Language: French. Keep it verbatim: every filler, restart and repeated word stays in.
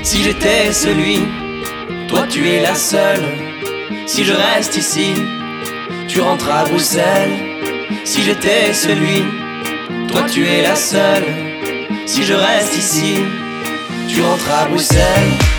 Si j'étais celui, toi tu es la seule. Si je reste ici, tu rentres à Bruxelles. Si j'étais celui, toi tu es la seule. Si je reste ici, tu rentres à Bruxelles.